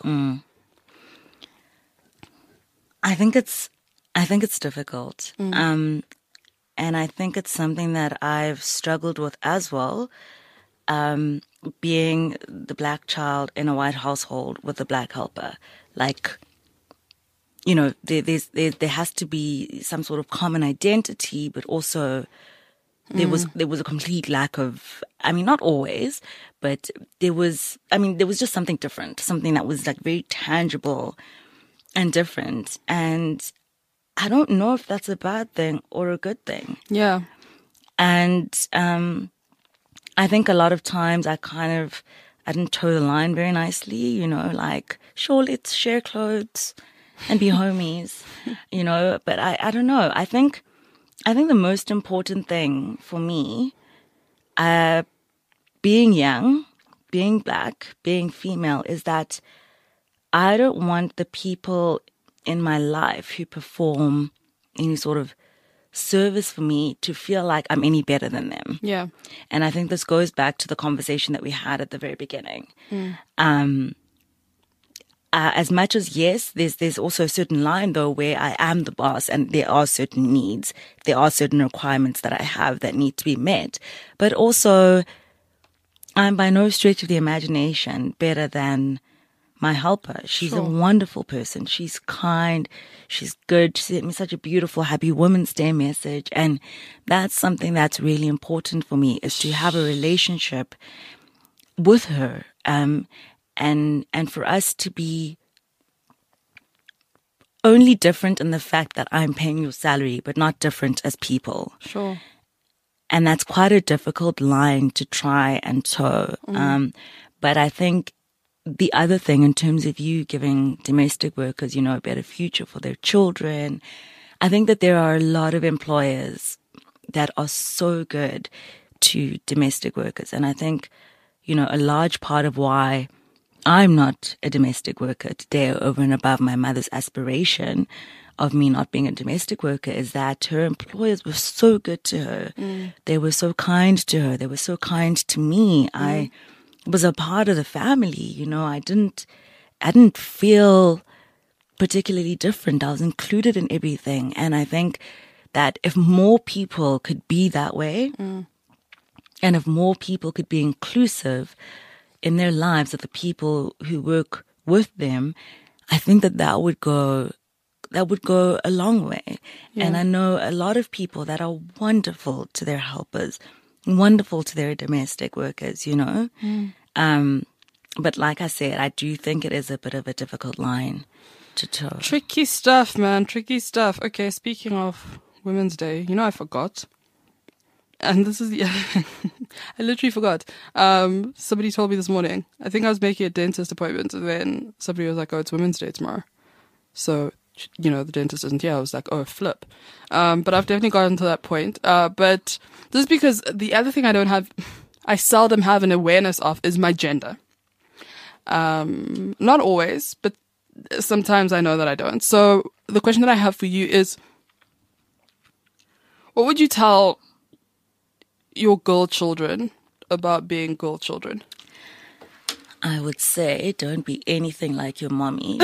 I think it's difficult. And I think it's something that I've struggled with as well, being the black child in a white household with a black helper. Like, you know, there has to be some sort of common identity, but also there was a complete lack of, I mean, not always, but there was just something different, something that was like very tangible and different. And I don't know if that's a bad thing or a good thing. Yeah. And I think a lot of times I didn't toe the line very nicely, you know, like, sure, let's share clothes and be homies, you know, but I don't know. I think the most important thing for me, being young, being black, being female, is that I don't want the people in my life who perform any sort of service for me to feel like I'm any better than them. Yeah. And I think this goes back to the conversation that we had at the very beginning. As much as, yes, there's also a certain line, though, where I am the boss and there are certain needs, there are certain requirements that I have that need to be met. But also, I'm by no stretch of the imagination better than my helper. She's a wonderful person. She's kind. She's good. She sent me such a beautiful Happy Women's Day message. And that's something that's really important for me, is to have a relationship with her. And for us to be only different in the fact that I'm paying your salary, but not different as people. Sure. And that's quite a difficult line to try and toe. But I think the other thing, in terms of you giving domestic workers, you know, a better future for their children, I think that there are a lot of employers that are so good to domestic workers. And I think, you know, a large part of why I'm not a domestic worker today, over and above my mother's aspiration of me not being a domestic worker, is that her employers were so good to her. They were so kind to her. They were so kind to me. I was a part of the family, you know. I didn't feel particularly different. I was included in everything. And I think that if more people could be that way, and if more people could be inclusive in their lives of the people who work with them, I think that would go a long way. Yeah. And I know a lot of people that are wonderful to their helpers, wonderful to their domestic workers, you know. But like I said, I do think it is a bit of a difficult line to toe. Tricky stuff, man. Tricky stuff. Okay, speaking of Women's Day, I forgot. And this is I literally forgot. Somebody told me this morning. I think I was making a dentist appointment, and then somebody was like, "Oh, it's Women's Day tomorrow." So, the dentist isn't here. I was like, "Oh, flip." But I've definitely gotten to that point. But this is because the other thing I seldom have an awareness of is my gender. Not always, but sometimes I know that I don't. So the question that I have for you is, what would you tell your girl children about being girl children? I would say don't be anything like your mommy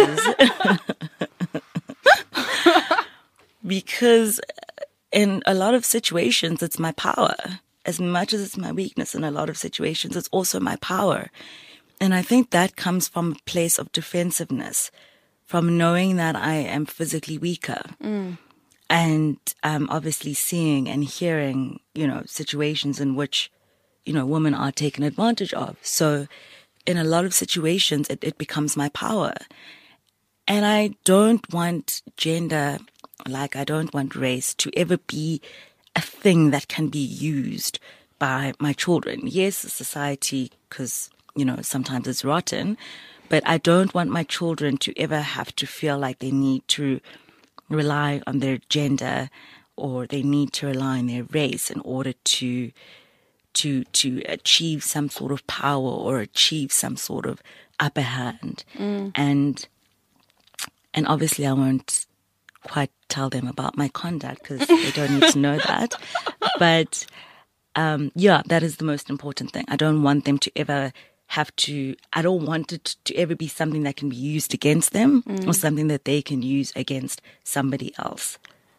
because in a lot of situations it's my power. As much as it's my weakness, in a lot of situations it's also my power. And I think that comes from a place of defensiveness, from knowing that I am physically weaker. And obviously seeing and hearing, situations in which, women are taken advantage of. So in a lot of situations, it becomes my power. And I don't want gender, like I don't want race, to ever be a thing that can be used by my children. Yes, society, because, sometimes it's rotten, but I don't want my children to ever have to feel like they need to rely on their gender or they need to rely on their race in order to achieve some sort of power or achieve some sort of upper hand. And obviously I won't quite tell them about my conduct because they don't need to know that. But that is the most important thing. I don't want them to ever I don't want it to ever be something that can be used against them or something that they can use against somebody else.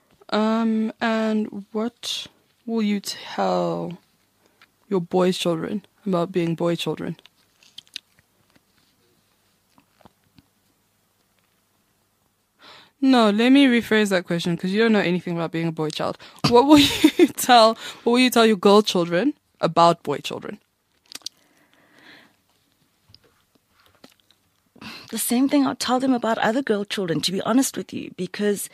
And what will you tell your boys' children about being boy children? No, let me rephrase that question because you don't know anything about being a boy child. What will you tell your girl children about boy children? The same thing I'll tell them about other girl children, to be honest with you, because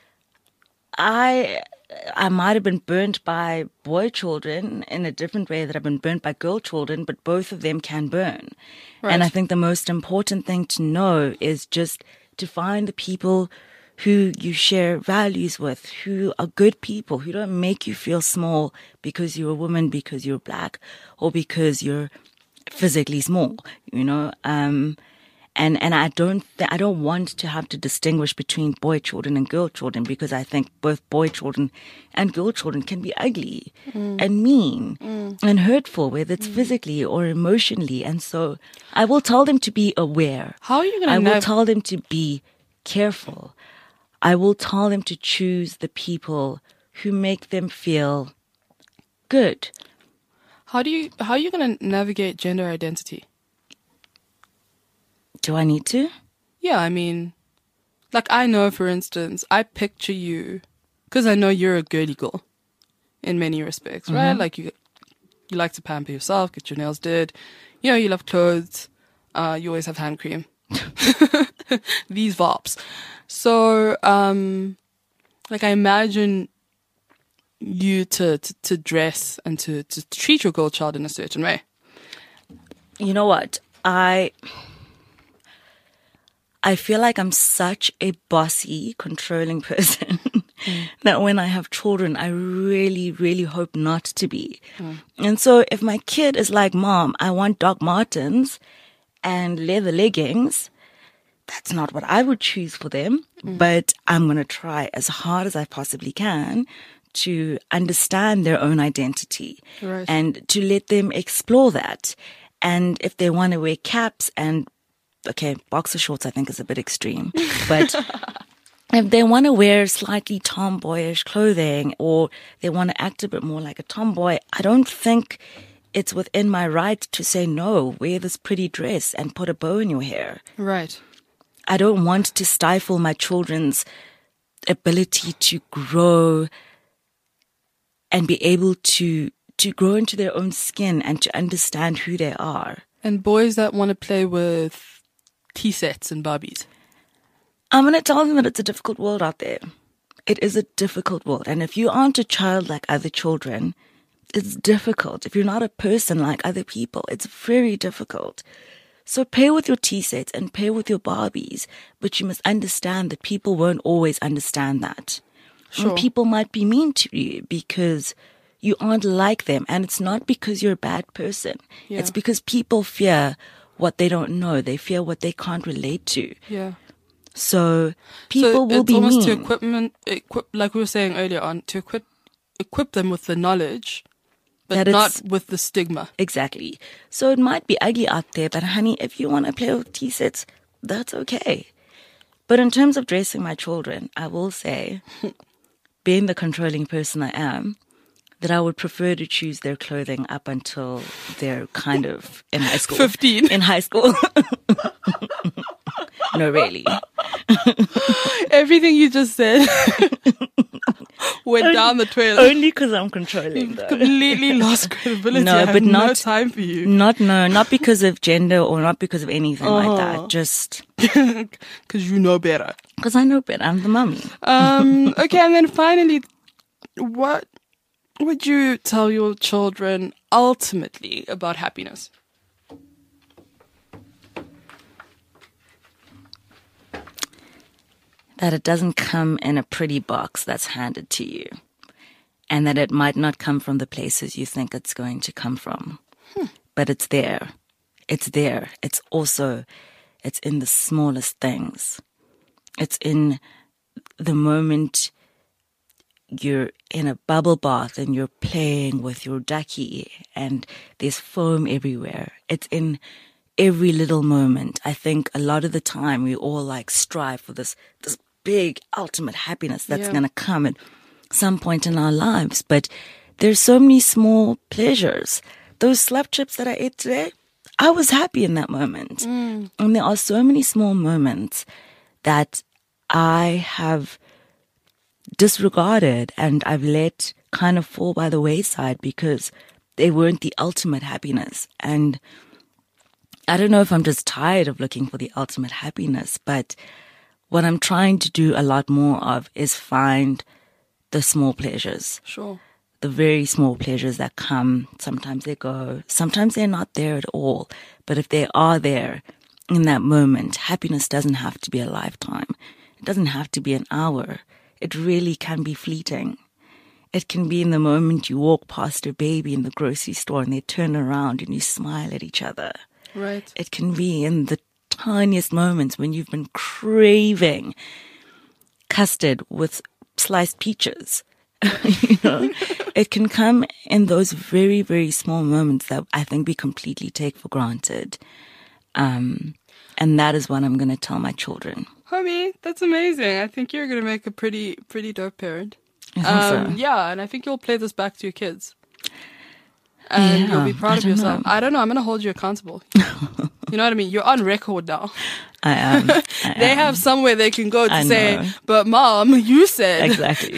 I might have been burnt by boy children in a different way that I've been burnt by girl children, but both of them can burn. Right. And I think the most important thing to know is just to find the people who you share values with, who are good people, who don't make you feel small because you're a woman, because you're black, or because you're physically small, And I don't want to have to distinguish between boy children and girl children because I think both boy children and girl children can be ugly and mean and hurtful, whether it's physically or emotionally. And so I will tell them to be aware. How are you going to I will tell them to be careful. I will tell them to choose the people who make them feel good. How are you going to navigate gender identity? Do I need to? Yeah, I mean, like I know, for instance, I picture you, because I know you're a girly girl in many respects, right? Like you like to pamper yourself, get your nails did, you love clothes, you always have hand cream. These vibes. So, like I imagine you to dress and to treat your girl child in a certain way. You know what? I feel like I'm such a bossy, controlling person that when I have children, I really, really hope not to be. And so if my kid is like, Mom, I want Doc Martens and leather leggings, that's not what I would choose for them. But I'm going to try as hard as I possibly can to understand their own identity and to let them explore that. And if they want to wear caps and boxer shorts I think is a bit extreme, but if they want to wear slightly tomboyish clothing or they want to act a bit more like a tomboy, I don't think it's within my right to say, no, wear this pretty dress and put a bow in your hair. Right. I don't want to stifle my children's ability to grow and be able to grow into their own skin and to understand who they are. And boys that want to play with tea sets and Barbies. I'm going to tell them that it's a difficult world out there. It is a difficult world. And if you aren't a child like other children, it's difficult. If you're not a person like other people, it's very difficult. So play with your tea sets and play with your Barbies, but you must understand that people won't always understand that. Sure. And people might be mean to you because you aren't like them. And it's not because you're a bad person. Yeah. It's because people fear what they don't know. They fear what they can't relate to. Yeah. So people will be almost mean. to equip, like we were saying earlier on, to equip them with the knowledge, but That not it's- with the stigma. Exactly. So it might be ugly out there, but honey, if you want to play with tea sets, that's okay. But in terms of dressing my children, I will say, being the controlling person I am, that I would prefer to choose their clothing up until they're kind of in high school. 15. In high school. No, really. Everything you just said went down the toilet. Only because I'm controlling, though. Completely lost credibility. No, I have but no not- time for you. Not because of gender or not because of anything like that. Just Because you know better. because I know better. I'm the mummy. Okay, and then finally, what would you tell your children ultimately about happiness? That it doesn't come in a pretty box that's handed to you. And that it might not come from the places you think it's going to come from. But it's there. It's there. It's in the smallest things. It's in the moment you're in a bubble bath and you're playing with your ducky and there's foam everywhere. It's in every little moment. I think a lot of the time we all like strive for this big ultimate happiness that's going to come at some point in our lives. But there's so many small pleasures. Those slap chips that I ate today, I was happy in that moment. And there are so many small moments that I have disregarded and I've let kind of fall by the wayside because they weren't the ultimate happiness. And I don't know if I'm just tired of looking for the ultimate happiness, but what I'm trying to do a lot more of is find the small pleasures. Sure. The very small pleasures that come. Sometimes they go, sometimes they're not there at all. But if they are there in that moment, happiness doesn't have to be a lifetime. It doesn't have to be an hour. It really can be fleeting. It can be in the moment you walk past a baby in the grocery store and they turn around and you smile at each other. Right. It can be in the tiniest moments when you've been craving custard with sliced peaches. You know, it can come in those very, very small moments that I think we completely take for granted. And that is what I'm going to tell my children. Homie, that's amazing. I think you're going to make a pretty dope parent. I think so. Yeah, and I think you'll play this back to your kids. And you'll be proud of yourself. I don't know. I'm going to hold you accountable. You know what I mean? You're on record now. I am. They have somewhere they can go to I say, know. but mom, you said. Exactly.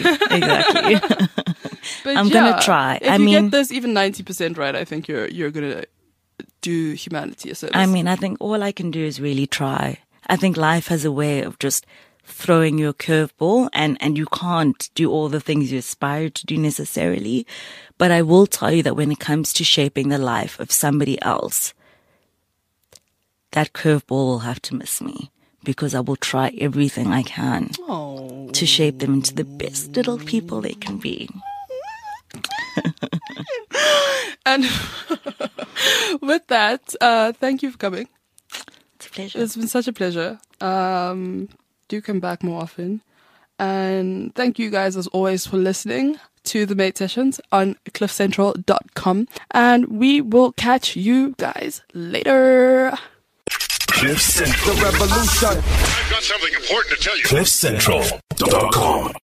But I'm gonna try. If I you mean- get this even 90% right, I think you're going to do humanity a service. I mean, I think all I can do is really try. I think life has a way of just throwing you a curveball and you can't do all the things you aspire to do necessarily. But I will tell you that when it comes to shaping the life of somebody else, that curveball will have to miss me because I will try everything I can to shape them into the best little people they can be. And with that, thank you for coming. It's a pleasure. It's been such a pleasure. Do come back more often. And thank you guys as always for listening to the Mate Sessions on cliffcentral.com. And we will catch you guys later. Cliff Central. The revolution. I've got something important to tell you. CliffCentral.com.